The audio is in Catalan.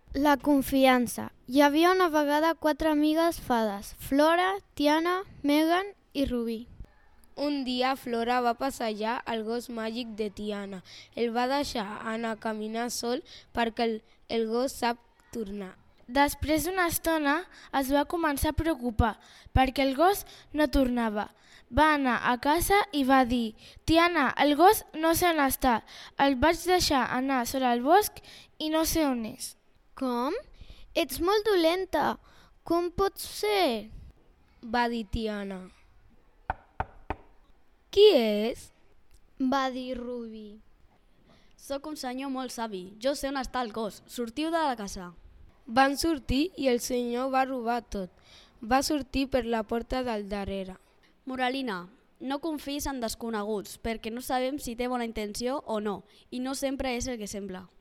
La confiança. Hi havia una vegada 4 amigues fades: Flora, Tiana, Megan i Rubí. Un dia Flora va passejar el gos màgic de Tiana. El va deixar anar a caminar sol perquè el gos sap tornar. Després d'una estona es va començar a preocupar perquè el gos no tornava. Va anar a casa i va dir: «Tiana, el gos no sé on està. El vaig deixar anar sol al bosc i no sé on és». Com? Ets molt dolenta. Com pots ser? Va dir Tiana. Qui és? Va dir Rubí. Soc un senyor molt savi. Jo sé on està el gos. Sortiu de la casa. Van sortir i el senyor va robar tot. Va sortir per la porta del darrere. Moralina, no confis en desconeguts perquè no sabem si té bona intenció o no i no sempre és el que sembla.